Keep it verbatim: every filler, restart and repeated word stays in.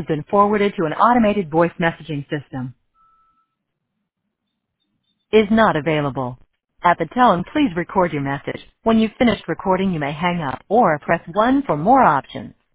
been forwarded to an automated voice messaging system. Is not available. At the tone, please record your message. When you've finished recording, you may hang up or press one for more options.